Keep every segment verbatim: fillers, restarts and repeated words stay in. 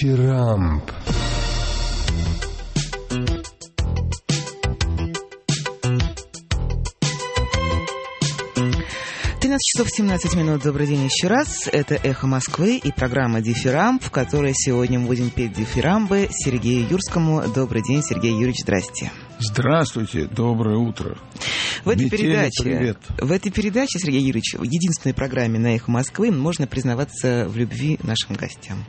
Дифирамб. тринадцать часов семнадцать минут. Добрый день еще раз. Это «Эхо Москвы» и программа «Дифирамб», в которой сегодня мы будем петь дифирамбы Сергею Юрскому. Добрый день, Сергей Юрьевич, здрасте. Здравствуйте, доброе утро. В этой, Метели, передаче, привет. в этой передаче, Сергей Юрьевич, в единственной программе на «Эхо Москвы» можно признаваться в любви нашим гостям.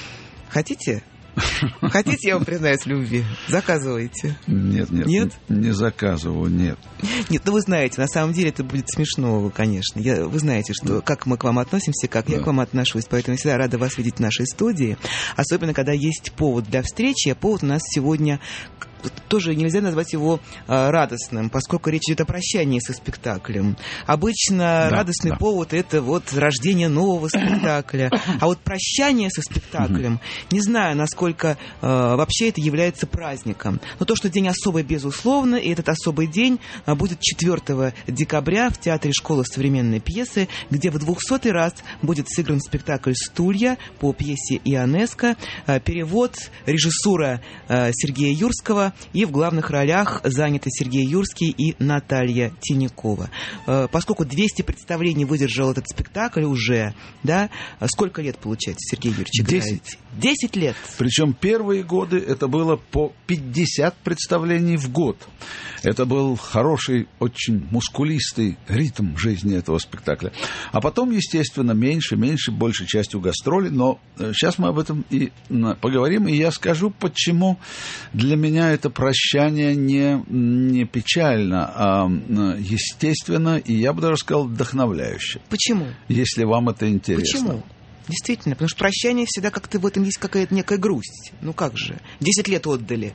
Хотите? Хотите, я вам признаюсь в любви? Заказывайте. Нет, нет, нет? Не, не заказываю, нет. Нет, ну вы знаете, на самом деле это будет смешно, конечно. Я, вы знаете, что как мы к вам относимся, как да. я к вам отношусь, поэтому я всегда рада вас видеть в нашей студии. Особенно, когда есть повод для встречи, а повод у нас сегодня... Тоже нельзя назвать его а, радостным, поскольку речь идет о прощании со спектаклем. Обычно да, радостный да. повод – это вот рождение нового спектакля. А вот прощание со спектаклем, не знаю, насколько а, вообще это является праздником. Но то, что день особый, безусловно, и этот особый день а, будет четвёртого декабря в Театре школы современной пьесы, где в двухсотый раз будет сыгран спектакль «Стулья» по пьесе Ионеско. А, перевод, режиссура а, Сергея Юрского. И в главных ролях заняты Сергей Юрский и Наталья Тинякова. Поскольку двести представлений выдержал этот спектакль уже, да, сколько лет, получается, Сергей Юрьевич играет? Десять. Десять лет. Причем первые годы это было по пятьдесят представлений в год. Это был хороший, очень мускулистый ритм жизни этого спектакля. А потом, естественно, меньше, меньше, большей частью гастроли. Но сейчас мы об этом и поговорим, и я скажу, почему для меня это прощание не, не печально, а естественно, и я бы даже сказал, вдохновляюще. Почему? Если вам это интересно. Почему? Действительно, потому что прощание всегда как-то в этом есть какая-то некая грусть. Ну как же? Десять лет отдали.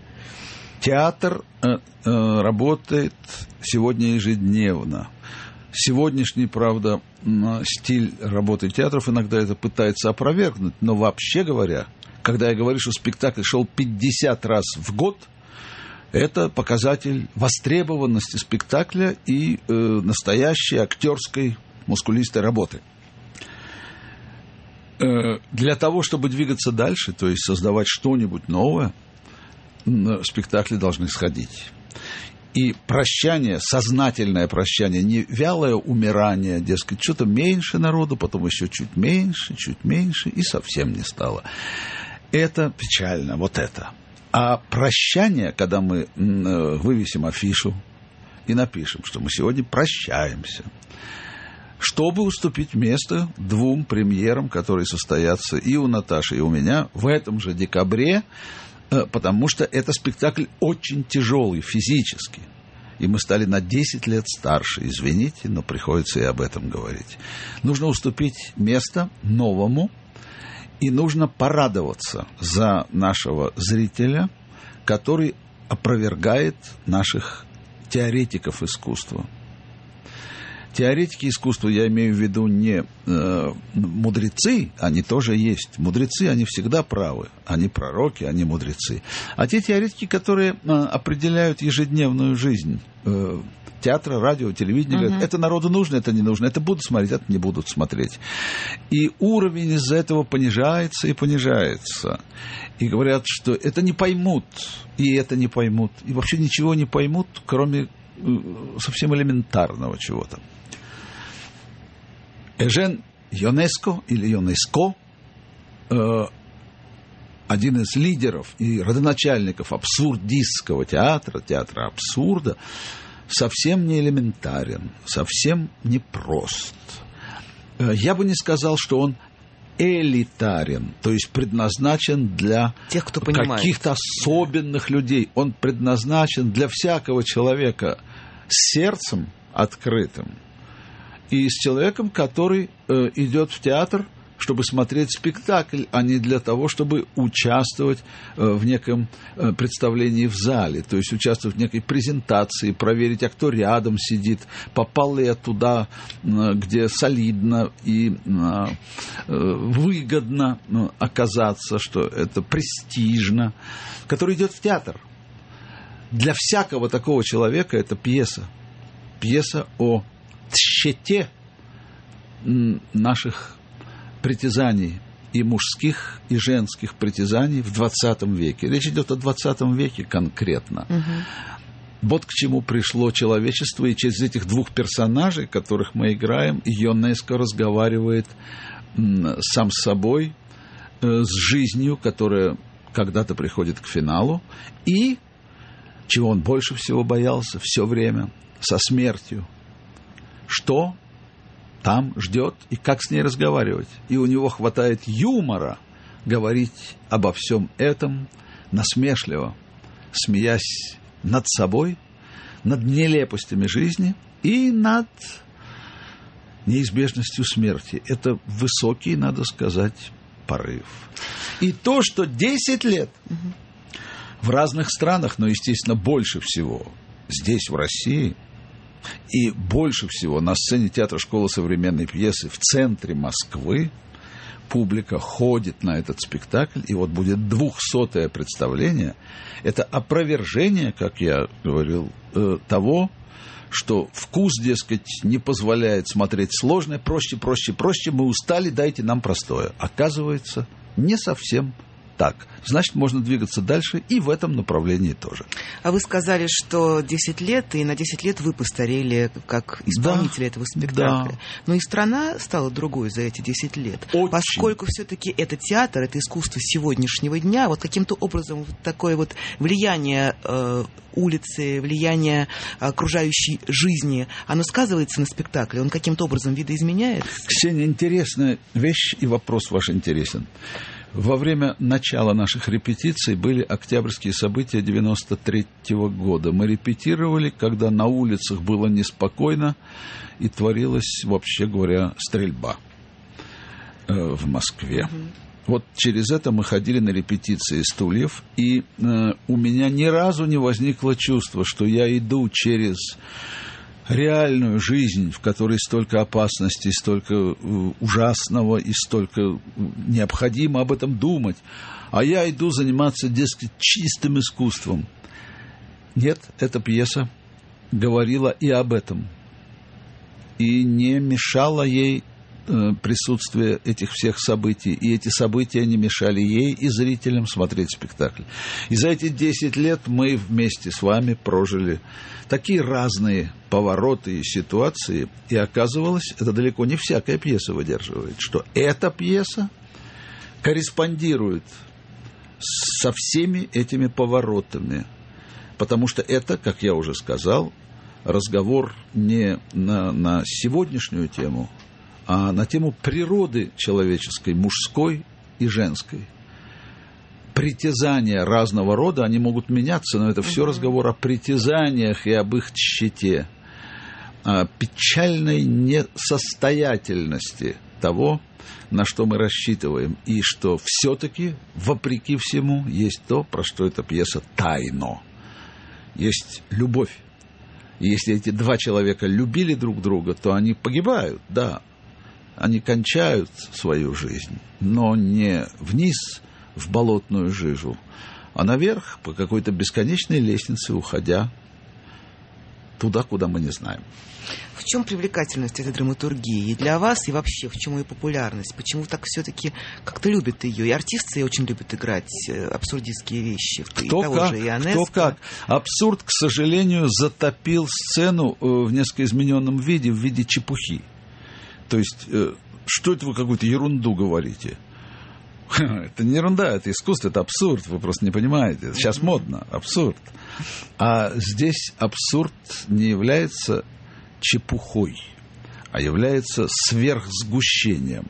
Театр э, э, работает сегодня ежедневно. Сегодняшний, правда, стиль работы театров иногда это пытается опровергнуть, но вообще говоря, когда я говорю, что спектакль шел пятьдесят раз в год, это показатель востребованности спектакля и э, настоящей актерской мускулистой работы. Э, для того, чтобы двигаться дальше, то есть создавать что-нибудь новое, спектакли должны сходить. И прощание, сознательное прощание, не вялое умирание, дескать, что-то меньше народу, потом еще чуть меньше, чуть меньше, и совсем не стало. Это печально, вот это. А прощание, когда мы вывесим афишу и напишем, что мы сегодня прощаемся, чтобы уступить место двум премьерам, которые состоятся и у Наташи, и у меня в этом же декабре, потому что это спектакль очень тяжелый физически. И мы стали на десять лет старше. Извините, но приходится и об этом говорить. Нужно уступить место новому, и нужно порадоваться за нашего зрителя, который опровергает наших теоретиков искусства. Теоретики искусства, я имею в виду не э, мудрецы, они тоже есть. Мудрецы, они всегда правы. Они пророки, они мудрецы. А те теоретики, которые э, определяют ежедневную жизнь э, театра, радио, телевидения, uh-huh. говорят, это народу нужно, это не нужно, это будут смотреть, это не будут смотреть. И уровень из-за этого понижается и понижается. И говорят, что это не поймут, и это не поймут. И вообще ничего не поймут, кроме э, совсем элементарного чего-то. Эжен Ионеско или Ионеско, э, один из лидеров и родоначальников абсурдистского театра, театра абсурда, совсем не элементарен, совсем не прост. Э, я бы не сказал, что он элитарен, то есть предназначен для тех, кто понимает, каких-то особенных людей. Он предназначен для всякого человека с сердцем открытым, и с человеком, который э, идет в театр, чтобы смотреть спектакль, а не для того, чтобы участвовать э, в неком э, представлении в зале, то есть участвовать в некой презентации, проверить, а кто рядом сидит, попал ли я туда, э, где солидно и э, выгодно э, оказаться, что это престижно, который идет в театр. Для всякого такого человека это пьеса. Пьеса о тщете наших притязаний и мужских, и женских притязаний в двадцатом веке. Речь идет о двадцатом веке конкретно. Угу. Вот к чему пришло человечество, и через этих двух персонажей, которых мы играем, Ионеско разговаривает м, сам с собой, э, с жизнью, которая когда-то приходит к финалу, и, чего он больше всего боялся все время, со смертью. Что там ждет и как с ней разговаривать. И у него хватает юмора говорить обо всем этом насмешливо, смеясь над собой, над нелепостями жизни и над неизбежностью смерти. Это высокий, надо сказать, порыв. И то, что десять лет в разных странах, но, естественно, больше всего здесь, в России, и больше всего на сцене театра школы современной пьесы в центре Москвы, публика ходит на этот спектакль, и вот будет двухсотое представление. Это опровержение, как я говорил, того, что вкус, дескать, не позволяет смотреть сложное, проще, проще, проще, мы устали, дайте нам простое. Оказывается, не совсем так. Значит, можно двигаться дальше и в этом направлении тоже. А вы сказали, что десять лет, и на десять лет вы постарели как исполнители да, этого спектакля. Да. Но и страна стала другой за эти десять лет. Очень. Поскольку все-таки это театр, это искусство сегодняшнего дня, вот каким-то образом вот такое вот влияние э, улицы, влияние окружающей жизни, оно сказывается на спектакле? Он каким-то образом видоизменяется? Ксения, интересная вещь, и вопрос ваш интересен. Во время начала наших репетиций были октябрьские события девяносто третьего года. Мы репетировали, когда на улицах было неспокойно и творилась, вообще говоря, стрельба э, в Москве. Mm-hmm. Вот через это мы ходили на репетиции «Стульев», и э, у меня ни разу не возникло чувства, что я иду через реальную жизнь, в которой столько опасностей, столько э, ужасного и столько необходимо об этом думать, а я иду заниматься, дескать, чистым искусством. Нет, эта пьеса говорила и об этом, и не мешала ей э, присутствие этих всех событий, и эти события не мешали ей и зрителям смотреть спектакль. И за эти десять лет мы вместе с вами прожили такие разные повороты и ситуации, и оказывалось, это далеко не всякая пьеса выдерживает, что эта пьеса корреспондирует со всеми этими поворотами, потому что это, как я уже сказал, разговор не на, на сегодняшнюю тему, а на тему природы человеческой, мужской и женской. Притязания разного рода, они могут меняться, но это все uh-huh. разговор о притязаниях и об их тщете, о печальной несостоятельности того, на что мы рассчитываем, и что все-таки, вопреки всему, есть то, про что эта пьеса тайно. Есть любовь. И если эти два человека любили друг друга, то они погибают, да, они кончают свою жизнь, но не вниз, в болотную жижу, а наверх по какой-то бесконечной лестнице, уходя туда, куда мы не знаем. В чем привлекательность этой драматургии и для вас, и вообще, в чем ее популярность? Почему так все-таки как-то любят ее? И артисты очень любят играть абсурдистские вещи. Кто и того как, же Ионеско. Кто как. Абсурд, к сожалению, затопил сцену в несколько измененном виде, в виде чепухи. То есть, что это вы какую-то ерунду говорите? Это не ерунда, это искусство, это абсурд, вы просто не понимаете. Сейчас модно, абсурд. А здесь абсурд не является чепухой, а является сверхсгущением.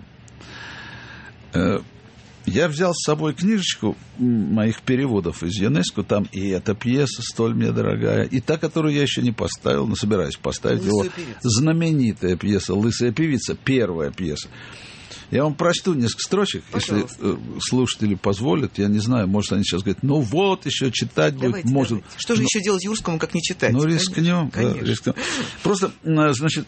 Я взял с собой книжечку моих переводов из Ионеско, там и эта пьеса столь мне дорогая, и та, которую я еще не поставил, но собираюсь поставить. Его знаменитая пьеса «Лысая певица», первая пьеса. Я вам прочту несколько строчек, пожалуйста, если слушатели позволят. Я не знаю, может, они сейчас говорят, ну вот, еще читать давайте, будет. Может. Давайте. Что же но... еще делать Юрскому, как не читать? Ну, рискнем. Конечно. Да, рискнем. Просто, значит,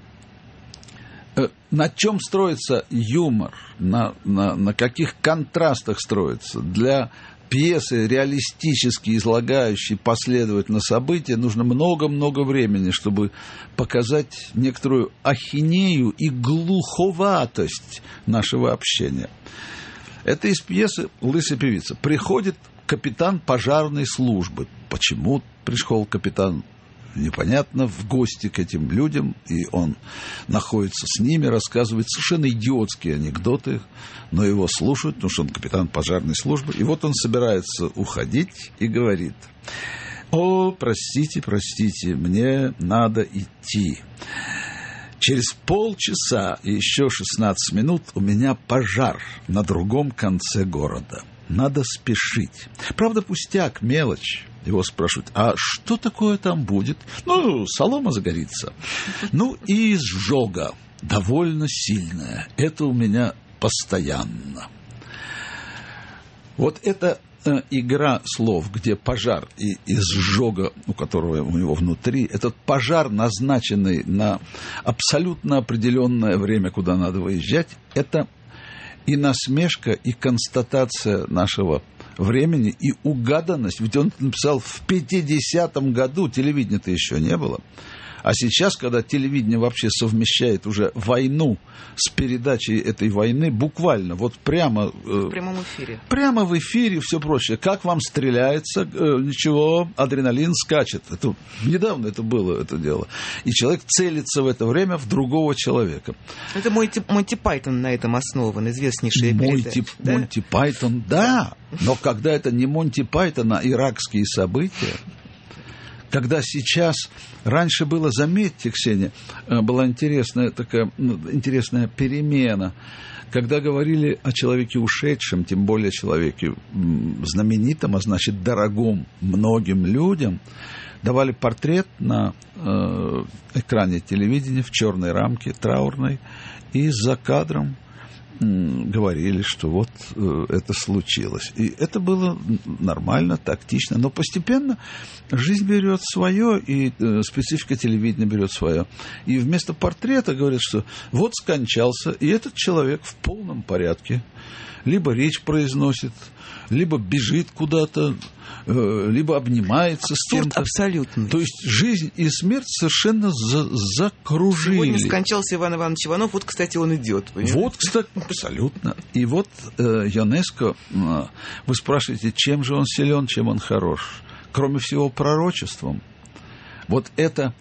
на чем строится юмор, на, на, на каких контрастах строится? Для пьесы, реалистически излагающей последовательно события, нужно много-много времени, чтобы показать некоторую ахинею и глуховатость нашего общения. Это из пьесы «Лысая певица». Приходит капитан пожарной службы. Почему пришел капитан? Непонятно, в гости к этим людям, и он находится с ними, рассказывает совершенно идиотские анекдоты, но его слушают, потому что он капитан пожарной службы. И вот он собирается уходить и говорит: «О, простите, простите, мне надо идти. Через полчаса и еще шестнадцать минут у меня пожар на другом конце города. Надо спешить. Правда, пустяк, мелочь». Его спрашивают: а что такое там будет? Ну, солома загорится. Ну, и изжога довольно сильная. Это у меня постоянно. Вот эта э, игра слов, где пожар и изжога, у которого у него внутри, этот пожар, назначенный на абсолютно определенное время, куда надо выезжать, это и насмешка, и констатация нашего времени, и угаданность. Ведь он написал в пятидесятом году, телевидения-то еще не было. А сейчас, когда телевидение вообще совмещает уже войну с передачей этой войны, буквально, вот прямо... В прямом эфире. Прямо в эфире, все прочее. Как вам стреляется, ничего, адреналин скачет. Это, недавно это было, это дело. И человек целится в это время в другого человека. Это Монти, Монти Пайтон на этом основан, известнейший Монти, да? Монти Пайтон, да. Но когда это не Монти Пайтон, а иракские события, когда сейчас... Раньше было, заметьте, Ксения, была интересная такая, интересная перемена. Когда говорили о человеке ушедшем, тем более человеке знаменитом, а значит, дорогом многим людям, давали портрет на э, экране телевидения в черной рамке, траурной, и за кадром говорили, что вот э, это случилось. И это было нормально, тактично, но постепенно жизнь берет свое, и э, специфика телевидения берет свое. И вместо портрета говорят, что вот скончался, и этот человек в полном порядке. Либо речь произносит, либо бежит куда-то, э, либо обнимается с кем-то. Абсолютно. То есть жизнь и смерть совершенно за- закружили. Сегодня скончался Иван Иванович Иванов, вот, кстати, он идет. Понимаете? Вот, кстати, абсолютно. И вот э, ЮНЕСКО, э, вы спрашиваете, чем же он силен, чем он хорош? Кроме всего, пророчеством. Вот эта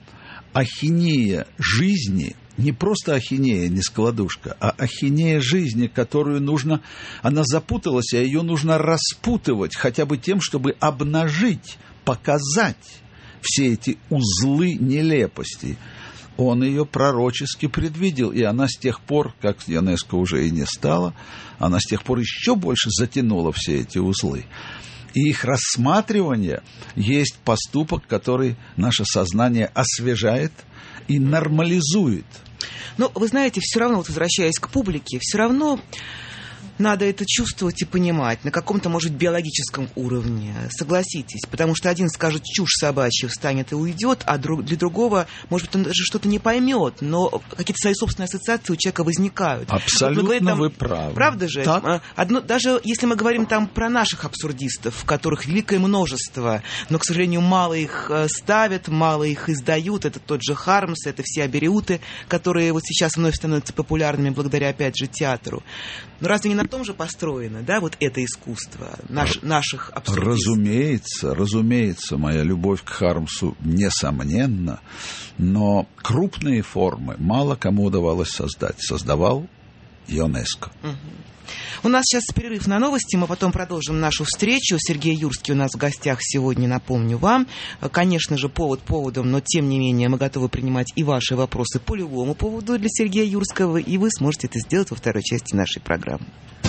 ахинея жизни, не просто ахинея, не складушка, а ахинея жизни, которую нужно, она запуталась, а ее нужно распутывать хотя бы тем, чтобы обнажить, показать все эти узлы нелепостей. Он ее пророчески предвидел, и она с тех пор, как ЮНЕСКО уже и не стала, она с тех пор еще больше затянула все эти узлы. И их рассматривание есть поступок, который наше сознание освежает и нормализует. Но вы знаете, все равно, вот возвращаясь к публике, все равно надо это чувствовать и понимать на каком-то, может, биологическом уровне, согласитесь, потому что один скажет чушь собачью, встанет и уйдет, а друг, для другого, может быть, он даже что-то не поймет, но какие-то свои собственные ассоциации у человека возникают. Абсолютно, вот там, вы правы. Правда же? Одно, даже если мы говорим там про наших абсурдистов, которых великое множество, но, к сожалению, мало их ставят, мало их издают, это тот же Хармс, это все абериуты, которые вот сейчас вновь становятся популярными благодаря, опять же, театру. Но разве не на том же построено, да, вот это искусство наш, наших абсурдистов? Разумеется, разумеется, моя любовь к Хармсу несомненна, но крупные формы мало кому удавалось создать. Создавал ЮНЕСКО. Угу. У нас сейчас перерыв на новости, мы потом продолжим нашу встречу. Сергей Юрский у нас в гостях сегодня, напомню вам. Конечно же, повод поводом, но тем не менее мы готовы принимать и ваши вопросы по любому поводу для Сергея Юрского, и вы сможете это сделать во второй части нашей программы.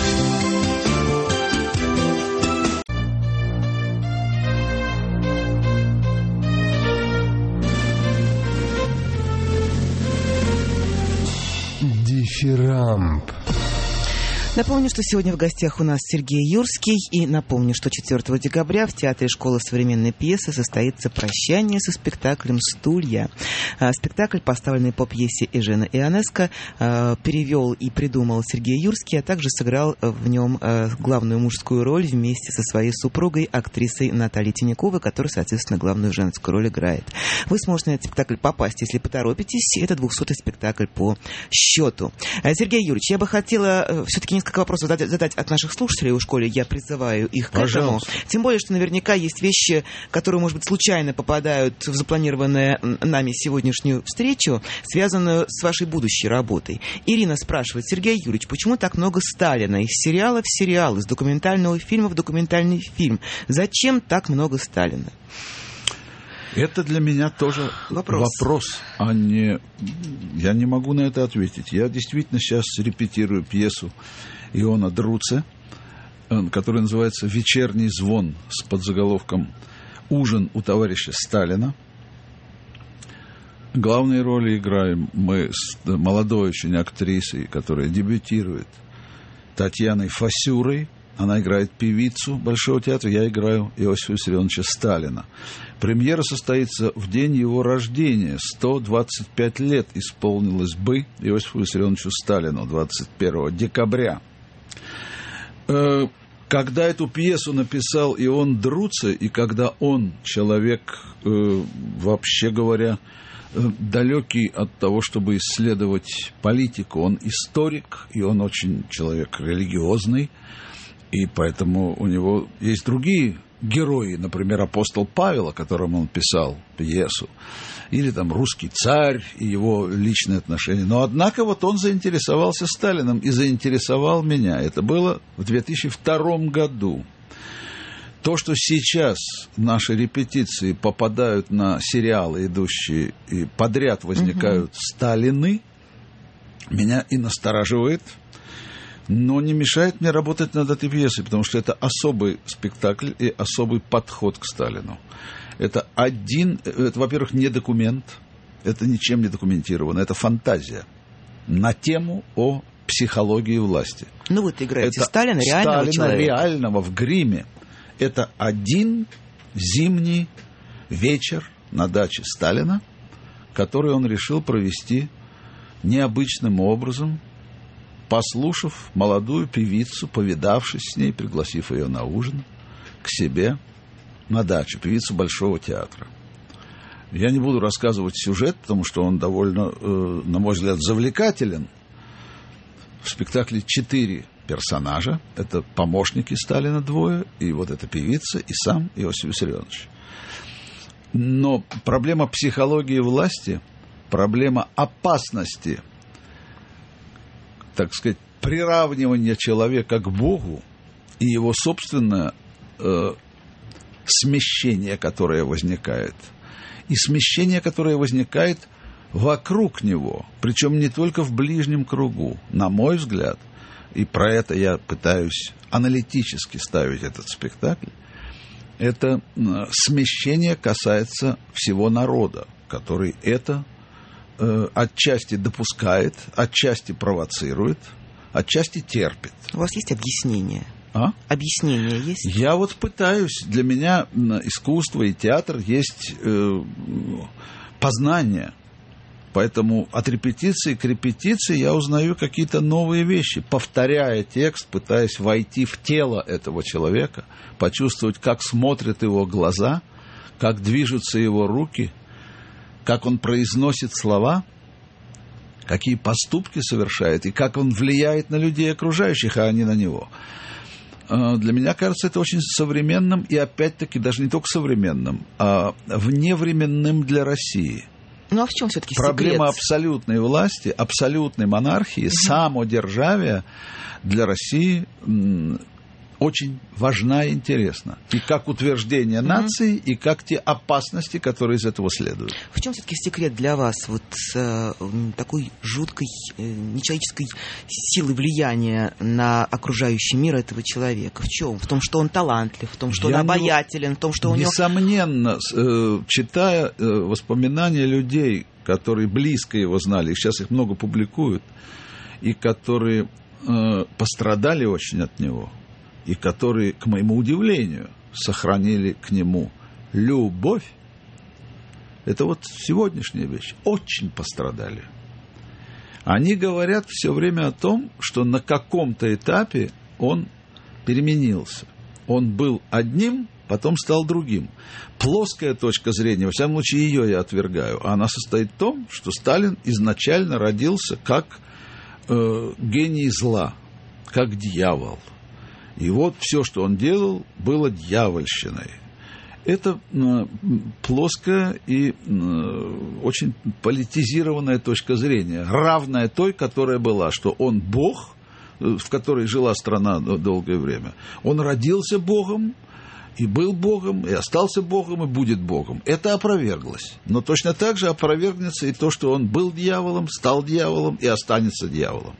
Дифирамб. Напомню, что сегодня в гостях у нас Сергей Юрский. И напомню, что четвёртого декабря в Театре школы современной пьесы состоится прощание со спектаклем «Стулья». Спектакль, поставленный по пьесе Эжена Ионеско, перевел и придумал Сергей Юрский, а также сыграл в нем главную мужскую роль вместе со своей супругой, актрисой Натальей Тиняковой, которая, соответственно, главную женскую роль играет. Вы сможете на этот спектакль попасть, если поторопитесь. Это двухсотый спектакль по счету. Сергей Юрьевич, я бы хотела все-таки несколько вопросов задать, задать от наших слушателей у школы. Я призываю их к этому. Тем более, что наверняка есть вещи, которые, может быть, случайно попадают в запланированную нами сегодняшнюю встречу, связанную с вашей будущей работой. Ирина спрашивает: Сергей Юрьевич, почему так много Сталина? Из сериала в сериал, из документального фильма в документальный фильм. Зачем так много Сталина? Это для меня тоже вопрос. вопрос, а не... Я не могу на это ответить. Я действительно сейчас репетирую пьесу Иона Друце, которая называется «Вечерний звон» с подзаголовком «Ужин у товарища Сталина». Главные роли играем мы с молодой очень актрисой, которая дебютирует, Татьяной Фасюрой. Она играет певицу Большого театра, я играю Иосифа Виссарионовича Сталина. Премьера состоится в день его рождения. сто двадцать пять лет исполнилось бы Иосифу Виссарионовичу Сталину, двадцать первого декабря. Когда эту пьесу написал Ион Друце, и когда он, человек, вообще говоря, далекий от того, чтобы исследовать политику, он историк, и он очень человек религиозный, и поэтому у него есть другие герои, например, апостол Павел, о котором он писал пьесу, или там русский царь и его личные отношения. Но, однако, вот он заинтересовался Сталином и заинтересовал меня. Это было в две тысячи втором году. То, что сейчас наши репетиции попадают на сериалы, идущие, и подряд возникают угу. Сталины, меня и настораживает, но не мешает мне работать над этой пьесой, потому что это особый спектакль и особый подход к Сталину. Это один, это, во-первых, не документ, это ничем не документировано, это фантазия на тему о психологии власти. Ну, вы играете это Сталина, реального Сталина, человека. реального, в гриме. Это один зимний вечер на даче Сталина, который он решил провести необычным образом, послушав молодую певицу, повидавшись с ней, пригласив ее на ужин к себе на дачу, певицу Большого театра. Я не буду рассказывать сюжет, потому что он довольно, э, на мой взгляд, завлекателен. В спектакле четыре персонажа. Это помощники Сталина двое, и вот эта певица, и сам Иосиф Виссарионович. Но проблема психологии власти, проблема опасности, так сказать, приравнивания человека к Богу и его собственное э, смещение, которое возникает, и смещение, которое возникает вокруг него, причем не только в ближнем кругу, на мой взгляд, и про это я пытаюсь аналитически ставить этот спектакль, это смещение касается всего народа, который это э, отчасти допускает, отчасти провоцирует, отчасти терпит. У вас есть объяснение? А? Объяснение есть? Я вот пытаюсь. Для меня искусство и театр есть э, познание. Поэтому от репетиции к репетиции я узнаю какие-то новые вещи, повторяя текст, пытаясь войти в тело этого человека, почувствовать, как смотрят его глаза, как движутся его руки, как он произносит слова, какие поступки совершает и как он влияет на людей окружающих, а они на него. Для меня кажется это очень современным и, опять-таки, даже не только современным, а вневременным для России. Ну, а в чем все-таки Проблема секрет? абсолютной власти, абсолютной монархии, mm-hmm. самодержавия для России м, очень важна и интересна. И как утверждение mm-hmm. нации, и как те опасности, которые из этого следуют. В чем все-таки секрет для вас вот э, такой жуткой э, нечеловеческой силы влияния на окружающий мир этого человека? В чем? В том, что он талантлив, в том, что Я он обаятелен, не... в том, что у него... Несомненно, э, читая э, воспоминания людей, которые близко его знали, и сейчас их много публикуют, и которые э, пострадали очень от него, и которые, к моему удивлению, сохранили к нему любовь, это вот сегодняшняя вещь, очень пострадали. Они говорят все время о том, что на каком-то этапе он переменился. Он был одним, потом стал другим. Плоская точка зрения, во всяком случае, ее я отвергаю, а она состоит в том, что Сталин изначально родился как э, гений зла, как дьявол. И вот все, что он делал, было дьявольщиной. Это плоская и очень политизированная точка зрения, равная той, которая была, что он Бог, в которой жила страна долгое время. Он родился Богом, и был Богом, и остался Богом, и будет Богом. Это опроверглось. Но точно так же опровергнется и то, что он был дьяволом, стал дьяволом и останется дьяволом.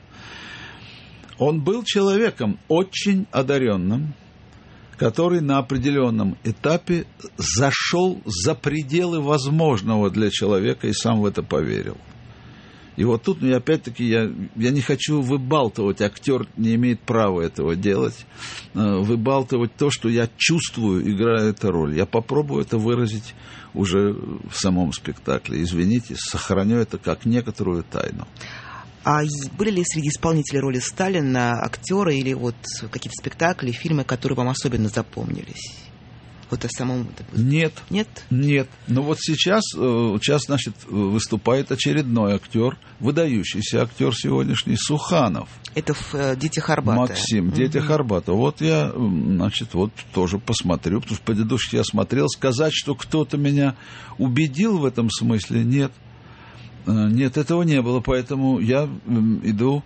Он был человеком очень одаренным, который на определенном этапе зашел за пределы возможного для человека и сам в это поверил. И вот тут, ну, опять-таки, я, я не хочу выбалтывать, актер не имеет права этого делать, выбалтывать то, что я чувствую, играя эту роль. Я попробую это выразить уже в самом спектакле. Извините, сохраню это как некоторую тайну. А были ли среди исполнителей роли Сталина актеры или вот какие-то спектакли, фильмы, которые вам особенно запомнились? Вот о самом... Нет. Нет? Нет. Но вот сейчас, сейчас, значит, выступает очередной актер, выдающийся актер сегодняшний, Суханов. Это в «Детях Арбата». Максим, «Детях Арбата». Вот я, значит, вот тоже посмотрю, потому что предыдущих я смотрел. Сказать, что кто-то меня убедил в этом смысле, нет. Нет, этого не было, поэтому я иду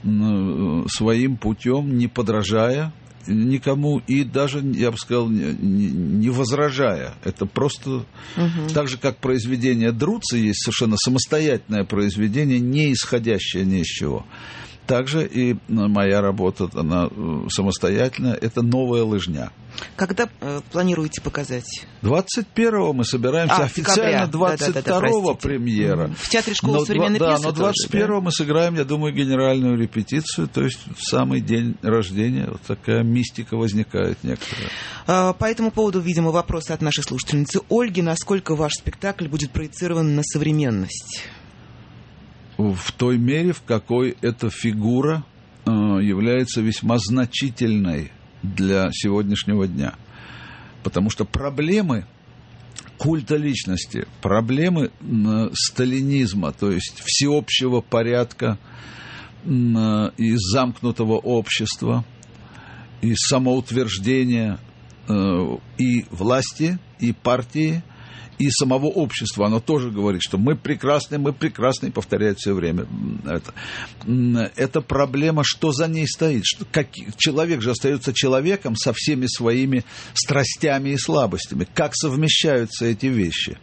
своим путем, не подражая никому и даже, я бы сказал, не возражая. Это просто угу. Так же, как произведение Друца есть совершенно самостоятельное произведение, не исходящее ни из чего. Также и моя работа, она самостоятельная, это «Новая лыжня». Когда э, планируете показать? двадцать первого мы собираемся, а, официально двадцать второго да, да, да, премьера. В Театре школы но, современной да, пьесы но двадцать первого тоже, мы сыграем, я думаю, генеральную репетицию, то есть в самый день рождения. Вот такая мистика возникает некоторая. А, по этому поводу, видимо, вопросы от нашей слушательницы Ольги. Насколько ваш спектакль будет проецирован на современность? В той мере, в какой эта фигура э, является весьма значительной для сегодняшнего дня. Потому что проблемы культа личности, проблемы э, сталинизма, то есть всеобщего порядка э, и замкнутого общества, и самоутверждения э, и власти, и партии, и самого общества, оно тоже говорит, что мы прекрасны, мы прекрасны, и повторяет все время это. Это проблема, что за ней стоит. Что, как, человек же остается человеком со всеми своими страстями и слабостями. Как совмещаются эти вещи?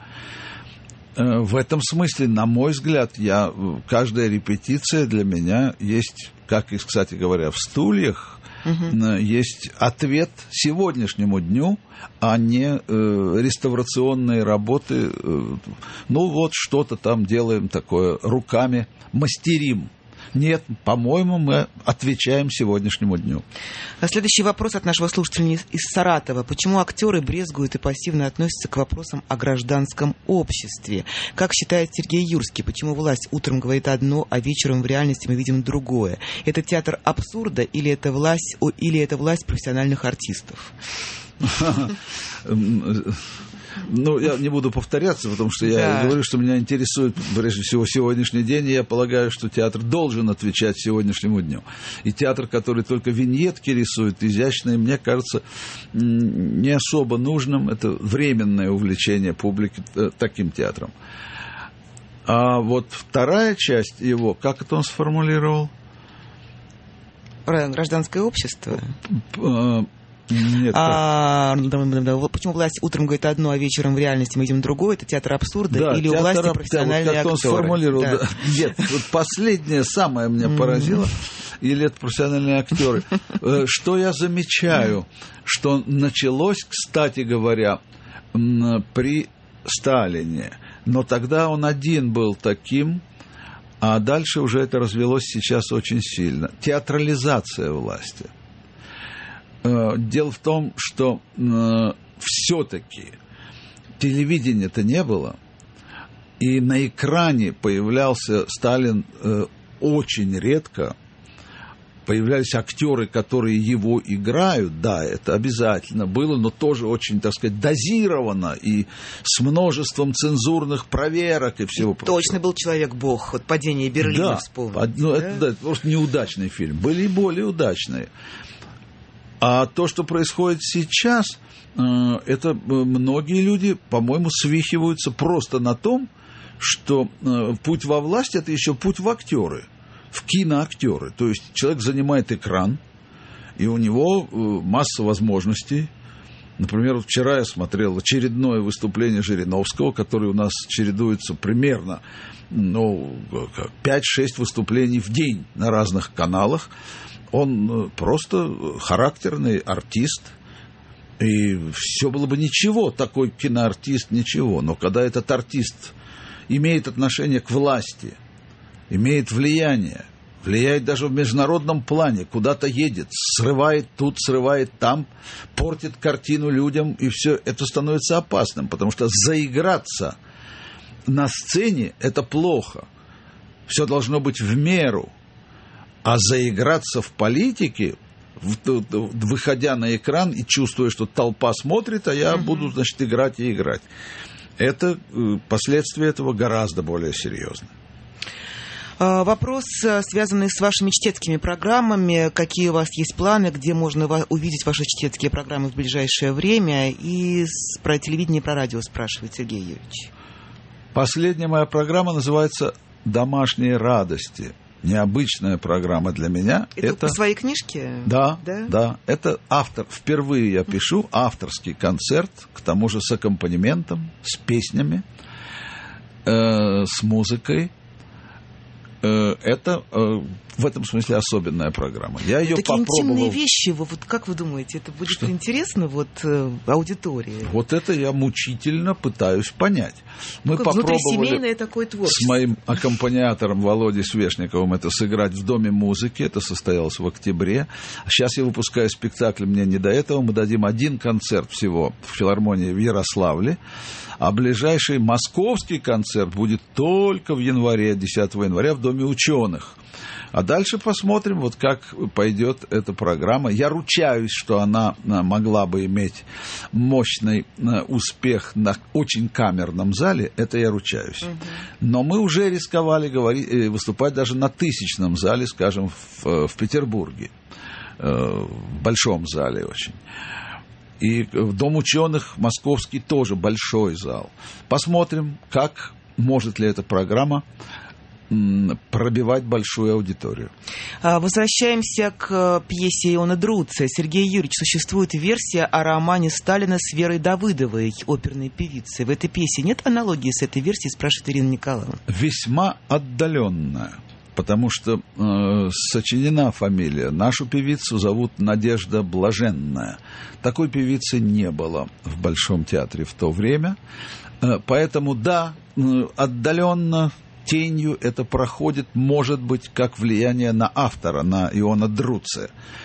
В этом смысле, на мой взгляд, я, каждая репетиция для меня есть, как и, кстати говоря, в «Стульях», Uh-huh. есть ответ сегодняшнему дню, а не э, реставрационные работы. Э, ну вот что-то там делаем такое, руками мастерим. Нет, по-моему, мы отвечаем сегодняшнему дню. А следующий вопрос от нашего слушателя из Саратова. Почему актеры брезгуют и пассивно относятся к вопросам о гражданском обществе? Как считает Сергей Юрский, почему власть утром говорит одно, а вечером в реальности мы видим другое? Это театр абсурда или это власть, или это власть профессиональных артистов? Ну, я не буду повторяться, потому что я да. говорю, что меня интересует, прежде всего, сегодняшний день, и я полагаю, что театр должен отвечать сегодняшнему дню. И театр, который только виньетки рисует, изящные, мне кажется, не особо нужным. Это временное увлечение публики таким театром. А вот вторая часть его, как это он сформулировал? Гражданское общество? Нет, а, почему власть утром говорит одно, а вечером в реальности мы видим другое? Это театр абсурда да, или у власти да, профессиональные вот как актеры? Он сформулировал, да. Да. Нет, вот последнее самое меня поразило. Или это профессиональные актеры. Что я замечаю, что началось, кстати говоря, при Сталине. Но тогда он один был таким, а дальше уже это развелось сейчас очень сильно. Театрализация власти. Дело в том, что э, все-таки телевидения-то не было, и на экране появлялся Сталин э, очень редко, появлялись актеры, которые его играют, да, это обязательно было, но тоже очень, так сказать, дозировано и с множеством цензурных проверок и всего прочего. Точно был «Человек-бог», вот «Падение Берлина», да, вспомнил. Ну, да? Это, да, это просто неудачный фильм. Были и более удачные. А то, что происходит сейчас, это многие люди, по-моему, свихиваются просто на том, что путь во власть – это еще путь в актеры, в киноактеры. То есть человек занимает экран, и у него масса возможностей. Например, вот вчера я смотрел очередное выступление Жириновского, которое у нас чередуется примерно ну, пять-шесть выступлений в день на разных каналах. Он просто характерный артист, и все было бы ничего, такой киноартист, ничего. Но когда этот артист имеет отношение к власти, имеет влияние, влияет даже в международном плане, куда-то едет, срывает тут, срывает там, портит картину людям, и все это становится опасным, потому что заиграться на сцене – это плохо. Все должно быть в меру. А заиграться в политике, выходя на экран и чувствуя, что толпа смотрит, а я uh-huh. буду, значит, играть и играть. Это, последствия этого гораздо более серьезны. Вопрос, связанный с вашими чтецкими программами. Какие у вас есть планы, где можно увидеть ваши чтецкие программы в ближайшее время? И про телевидение, про радио спрашивает Сергей Юрьевич. Последняя моя программа называется «Домашние радости». Необычная программа для меня. Это, это... по своей книжке? Да, да, да. Это автор. Впервые я пишу авторский концерт, к тому же с аккомпанементом, с песнями, э, с музыкой. Э, это э, в этом смысле особенная программа. Я ее Такие попробовал... интимные вещи, вот как вы думаете, это будет Что? интересно вот э, аудитории? Вот это я мучительно пытаюсь понять. Мы Такое попробовали такое творчество. С моим аккомпаниатором Володей Свешниковым это сыграть в Доме музыки. Это состоялось в октябре. Сейчас я выпускаю спектакль, мне не до этого. Мы дадим один концерт всего в филармонии в Ярославле. А ближайший московский концерт будет только в январе, десятого января, в Доме ученых. А дальше посмотрим, вот как пойдет эта программа. Я ручаюсь, что она могла бы иметь мощный успех на очень камерном зале. Это я ручаюсь. Угу. Но мы уже рисковали говорить, выступать даже на тысячном зале, скажем, в, в Петербурге. В большом зале очень. И в Дом ученых московский тоже большой зал. Посмотрим, как может ли эта программа пробивать большую аудиторию. Возвращаемся к пьесе Иона Друция. Сергей Юрьевич, существует версия о романе Сталина с Верой Давыдовой, оперной певицей. В этой пьесе нет аналогии с этой версией, спрашивает Ирина Николаевна. Весьма отдаленная, потому что э, сочинена фамилия. Нашу певицу зовут Надежда Блаженная. Такой певицы не было в Большом театре в то время. Э, поэтому, да, э, отдаленно, тенью это проходит, может быть, как влияние на автора, на Иона Друция.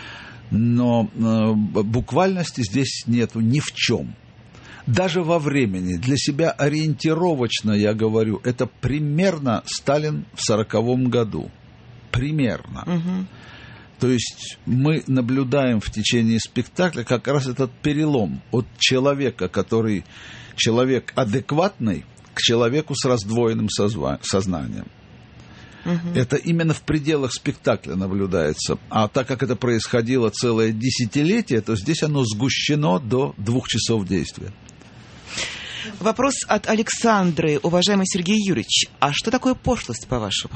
Но э, буквальности здесь нету ни в чем. Даже во времени, для себя ориентировочно, я говорю, это примерно Сталин в сороковом году. Примерно. Угу. То есть мы наблюдаем в течение спектакля как раз этот перелом от человека, который человек адекватный, к человеку с раздвоенным созва- сознанием. Угу. Это именно в пределах спектакля наблюдается. А так как это происходило целое десятилетие, то здесь оно сгущено до двух часов действия. Вопрос от Александры. Уважаемый Сергей Юрьевич, а что такое пошлость, по-вашему?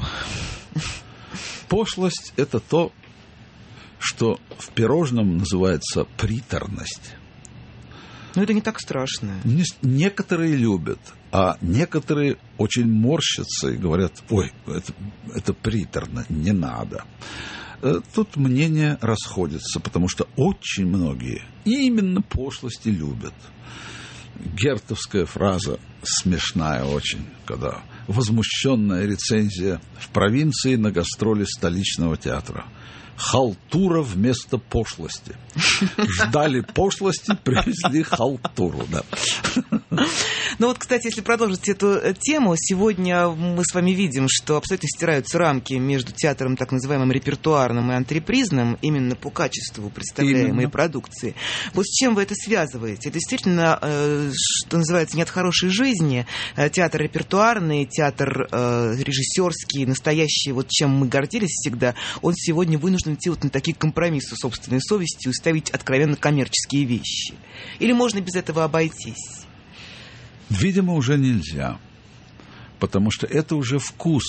Пошлость – это то, что в пирожном называется приторность. Но это не так страшно. Не, некоторые любят, а некоторые очень морщатся и говорят, ой, это, это приторно, не надо. Тут мнения расходятся, потому что очень многие именно пошлости любят. Гертовская фраза смешная очень, когда возмущенная рецензия в провинции на гастроли столичного театра. Халтура вместо пошлости. Ждали пошлости, привезли халтуру. Да. Ну вот, кстати, если продолжить эту тему, сегодня мы с вами видим, что абсолютно стираются рамки между театром так называемым репертуарным и антрепризным именно по качеству представляемой именно продукции. Вот с чем вы это связываете? Это действительно, что называется, нет хорошей жизни. Театр репертуарный, театр режиссерский, настоящий, вот чем мы гордились всегда, он сегодня вынужден идти вот на такие компромиссы с собственной совестью и ставить откровенно коммерческие вещи. Или можно без этого обойтись? Видимо, уже нельзя, потому что это уже вкус.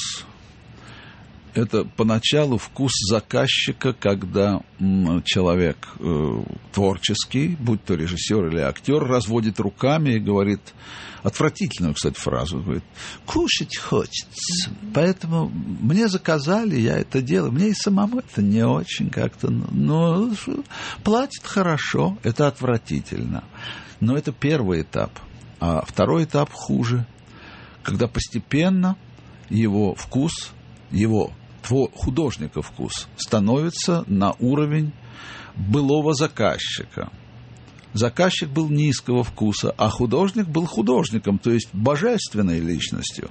Это поначалу вкус заказчика, когда м, человек э, творческий, будь то режиссер или актер, разводит руками и говорит отвратительную, кстати, фразу, говорит: кушать хочется, поэтому мне заказали, я это делаю, мне и самому это не очень как-то, но платит хорошо, это отвратительно. Но это первый этап. А второй этап хуже, когда постепенно его вкус, его художника вкус становится на уровень былого заказчика. Заказчик был низкого вкуса, а художник был художником, то есть божественной личностью.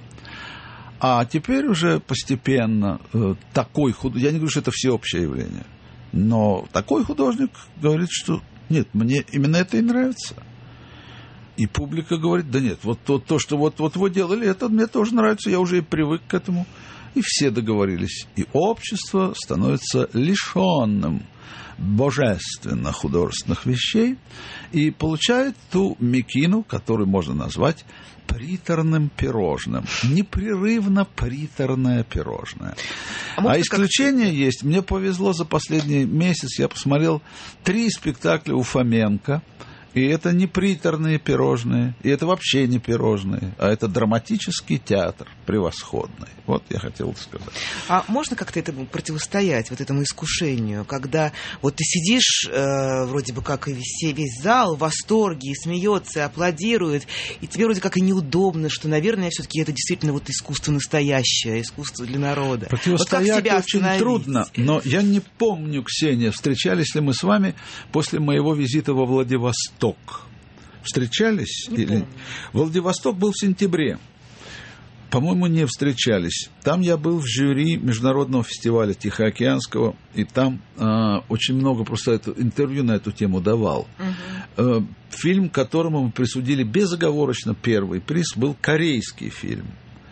А теперь уже постепенно э, такой художник, я не говорю, что это всеобщее явление, но такой художник говорит, что нет, мне именно это и нравится. И публика говорит: да нет, вот то, то что вот, вот вы делали, это мне тоже нравится, я уже и привык к этому. И все договорились. И общество становится лишенным божественно-художественных вещей и получает ту мекину, которую можно назвать приторным пирожным. Непрерывно приторное пирожное. А, а исключение как... есть. Мне повезло за последний месяц, я посмотрел три спектакля у Фоменко. И это не приторные пирожные, и это вообще не пирожные, а это драматический театр превосходный. Вот я хотел сказать. А можно как-то этому противостоять, вот этому искушению, когда вот ты сидишь, э, вроде бы как и весь, весь зал в восторге, и смеется, и аплодирует, и тебе вроде как и неудобно, что, наверное, все-таки это действительно вот искусство настоящее, искусство для народа. Противостоять вот очень трудно, но я не помню, Ксения, встречались ли мы с вами после моего визита во Владивосток. Встречались? Не или... Владивосток был в сентябре. По-моему, не встречались. Там я был в жюри международного фестиваля Тихоокеанского, и там э, очень много просто это, интервью на эту тему давал. Uh-huh. Э, фильм, которому мы присудили безоговорочно первый приз, был корейский фильм.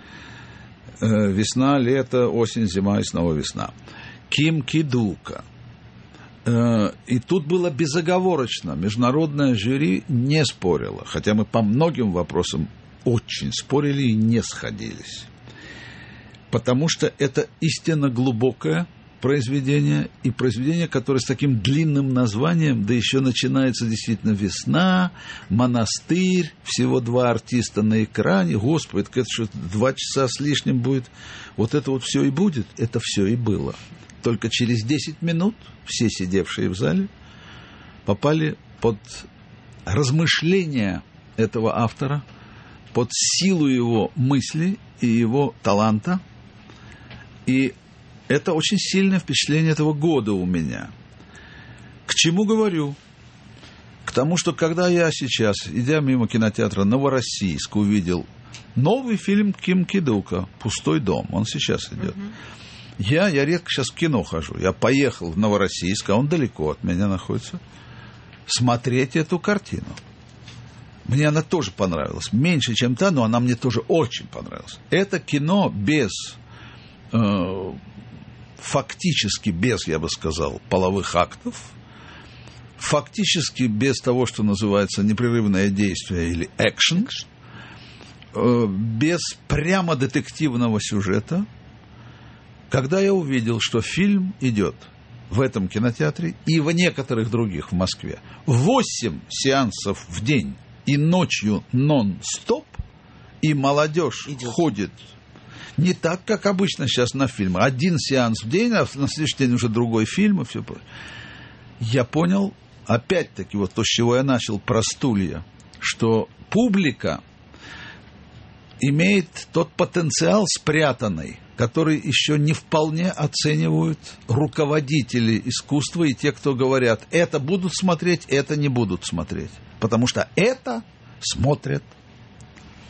Э, «Весна, лето, осень, зима и снова весна». Ким Ки-дука. И тут было безоговорочно. Международное жюри не спорило, хотя мы по многим вопросам очень спорили и не сходились. Потому что это истинно глубокое произведение, и произведение, которое с таким длинным названием, да еще начинается действительно «Весна», «Монастырь», всего два артиста на экране. Господи, это что, два часа с лишним будет. Вот это вот все и будет, это все и было. Только через десять минут все сидевшие в зале попали под размышления этого автора, под силу его мысли и его таланта. И это очень сильное впечатление этого года у меня. К чему говорю? К тому, что когда я сейчас, идя мимо кинотеатра Новороссийск, увидел новый фильм Ким Ки-дука «Пустой дом», он сейчас идет. Uh-huh. Я, я редко сейчас в кино хожу. Я поехал в Новороссийск, а он далеко от меня находится, смотреть эту картину. Мне она тоже понравилась. Меньше, чем та, но она мне тоже очень понравилась. Это кино без, э, фактически без, я бы сказал, половых актов, фактически без того, что называется непрерывное действие или экшен, э, без прямо детективного сюжета. Когда я увидел, что фильм идет в этом кинотеатре и в некоторых других в Москве восемь сеансов в день и ночью нон-стоп, и молодежь идет. Ходит не так, как обычно сейчас на фильмы. Один сеанс в день, а на следующий день уже другой фильм и все прочее. Я понял, опять-таки, вот то, с чего я начал про стулья, что публика имеет тот потенциал спрятанный, который еще не вполне оценивают руководители искусства и те, кто говорят, это будут смотреть, это не будут смотреть. Потому что это смотрят.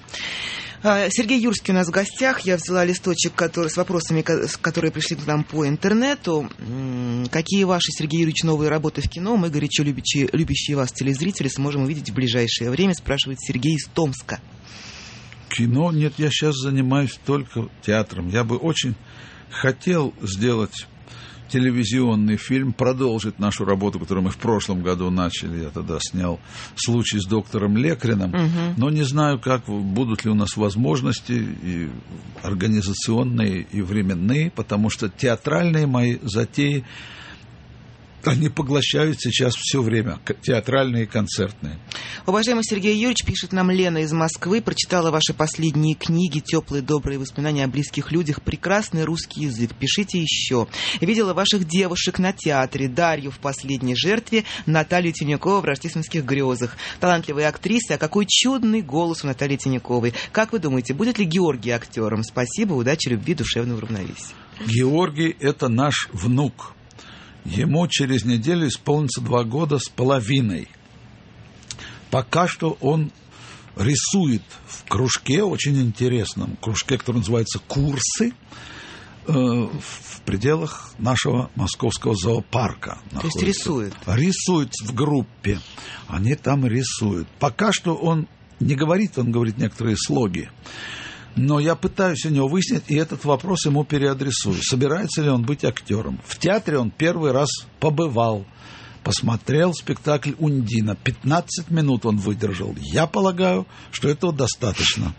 Сергей Юрский у нас в гостях. Я взяла листочек который, с вопросами, которые пришли к нам по интернету. Какие ваши, Сергей Юрьевич, новые работы в кино мы, горячо любящие, любящие вас телезрители, сможем увидеть в ближайшее время, спрашивает Сергей из Томска. Кино? Нет, я сейчас занимаюсь только театром. Я бы очень хотел сделать телевизионный фильм, продолжить нашу работу, которую мы в прошлом году начали. Я тогда снял «Случай с доктором Лекриным», угу. но не знаю, как, будут ли у нас возможности и организационные, и временные, потому что театральные мои затеи, они поглощают сейчас все время, театральные и концертные. Уважаемый Сергей Юрьевич, пишет нам Лена из Москвы, прочитала ваши последние книги, теплые, добрые воспоминания о близких людях, прекрасный русский язык, пишите еще. Видела ваших девушек на театре, Дарью в «Последней жертве», Наталью Тиньякову в «Рождественских грезах». Талантливые актрисы, а какой чудный голос у Натальи Тиньяковой. Как вы думаете, будет ли Георгий актером? Спасибо, удачи, любви, душевного равновесия. Георгий – это наш внук. Ему через неделю исполнится два года с половиной. Пока что он рисует в кружке, очень интересном кружке, который называется «Курсы», э, в пределах нашего московского зоопарка. То есть рисует? Рисует в группе. Они там рисуют. Пока что он не говорит, он говорит некоторые слоги. Но я пытаюсь у него выяснить, и этот вопрос ему переадресую. Собирается ли он быть актером? В театре он первый раз побывал, посмотрел спектакль «Ундина». пятнадцать минут он выдержал. Я полагаю, что этого достаточно.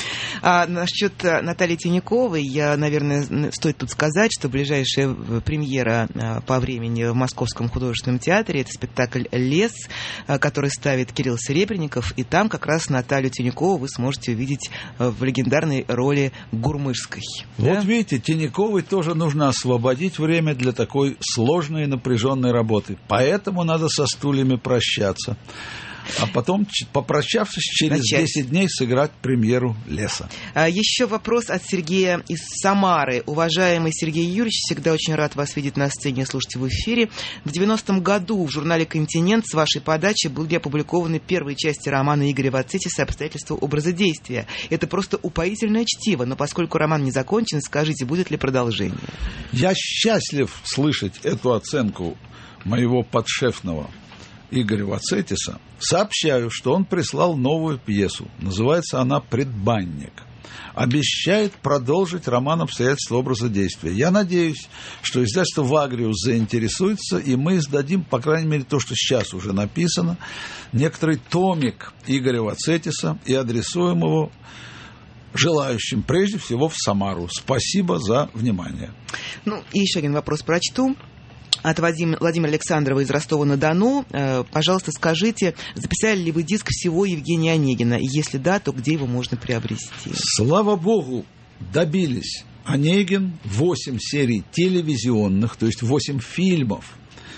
А насчет Натальи Тиньяковой, я, наверное, стоит тут сказать, что ближайшая премьера по времени в Московском художественном театре — это спектакль «Лес», который ставит Кирилл Серебренников, и там как раз Наталью Тиньякову вы сможете увидеть в легендарной роли Гурмышской. Вот да? Видите, Тиньяковой тоже нужно освободить время для такой сложной и напряженной работы. Поэтому надо со стульями прощаться. А потом, попрощавшись, через Начать. десять дней сыграть премьеру «Леса». А еще вопрос от Сергея из Самары. Уважаемый Сергей Юрьевич, всегда очень рад вас видеть на сцене и слушать в эфире. В девяностом году в журнале «Континент» с вашей подачи были опубликованы первые части романа Игоря Вацитиса «Обстоятельства образа действия». Это просто упоительное чтиво, но поскольку роман не закончен, скажите, будет ли продолжение? Я счастлив слышать эту оценку моего подшефного Игоря Вацитиса. Сообщаю, что он прислал новую пьесу. Называется она «Предбанник». Обещает продолжить роман «Обстоятельства образа действия». Я надеюсь, что издательство «Вагриус» заинтересуется, и мы издадим, по крайней мере, то, что сейчас уже написано, некоторый томик Игоря Вацитиса, и адресуем его желающим, прежде всего, в Самару. Спасибо за внимание. Ну, и еще один вопрос прочту. От Владимира Александрова из Ростова-на-Дону. Пожалуйста, скажите, записали ли вы диск всего Евгения Онегина? И если да, то где его можно приобрести? Слава богу, добились. Онегин, восемь серий телевизионных, то есть восемь фильмов.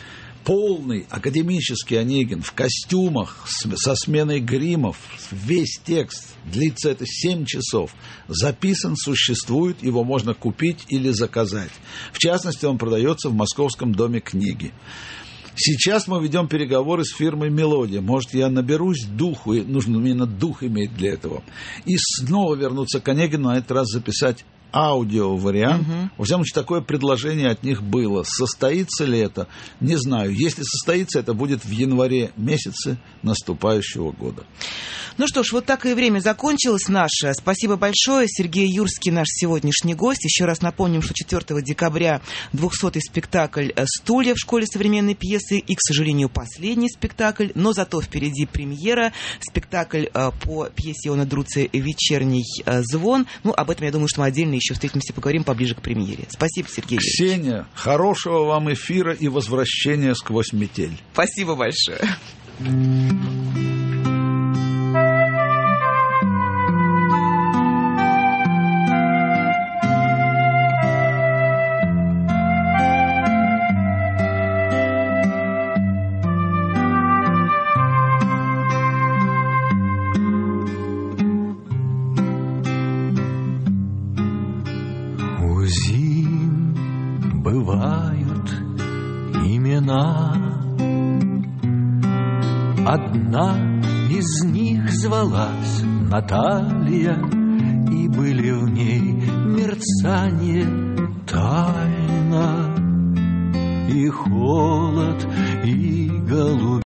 Полный академический Онегин в костюмах, со сменой гримов, весь текст, длится это семь часов, записан, существует, его можно купить или заказать. В частности, он продается в Московском доме книги. Сейчас мы ведем переговоры с фирмой «Мелодия». Может, я наберусь духу, и нужно именно дух иметь для этого, и снова вернуться к Онегину, на этот раз записать аудиовариант. Угу. Во всяком случае, такое предложение от них было. Состоится ли это? Не знаю. Если состоится, это будет в январе месяце наступающего года. Ну что ж, вот так и время закончилось наше. Спасибо большое. Сергей Юрский наш сегодняшний гость. Еще раз напомним, что четвёртого декабря двухсотый спектакль «Стулья» в школе современной пьесы. И, к сожалению, последний спектакль. Но зато впереди премьера. Спектакль по пьесе Иона Друция «Вечерний звон». Ну, об этом, я думаю, что мы отдельно еще встретимся, поговорим поближе к премьере. Спасибо, Сергей. Ксения, хорошего вам эфира и возвращения сквозь метель. Спасибо большое. Одна из них звалась Наталья, и были в ней мерцание, тайна и холод, и голубь.